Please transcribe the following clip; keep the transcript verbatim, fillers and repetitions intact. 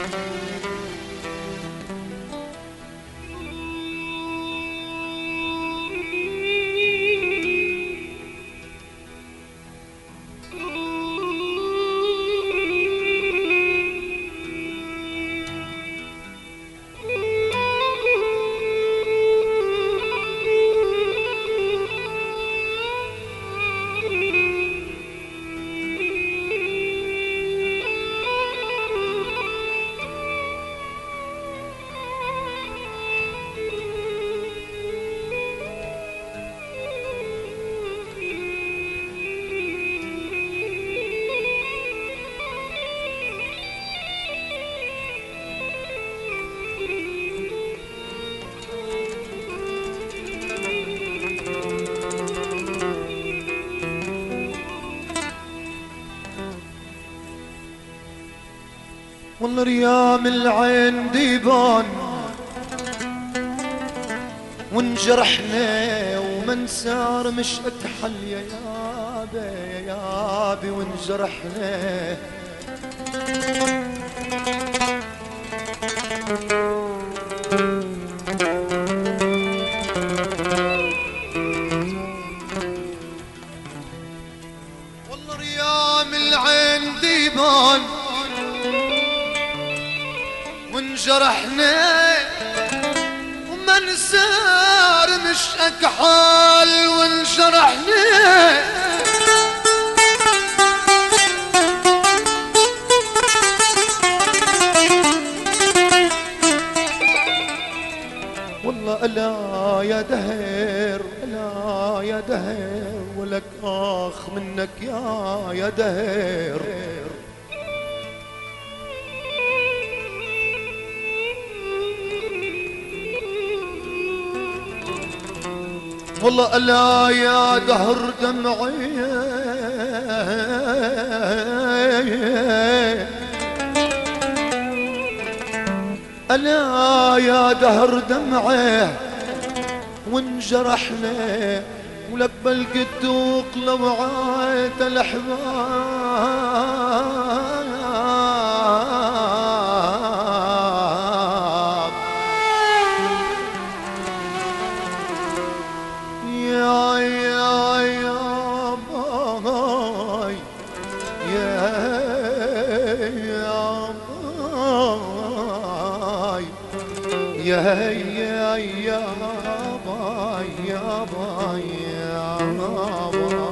والله ريام العين ديبان وانجرحنا ومنسار مش اتحل يا يابي يا يابي وانجرحنا. والله ريام العين ديبان وانجرحنا ومنسار مش اكحال وانجرحنا. والله الا يا دهر الا يا دهر ولك اخ منك يا يا دهر. والله ألا يا دهر دمعي ألا يا دهر دمعي وانجرحنا ولك بالقدوق لوعات الأحباب. يا يا يا باي يا يا باي يا يا يا باي يا باي يا باي.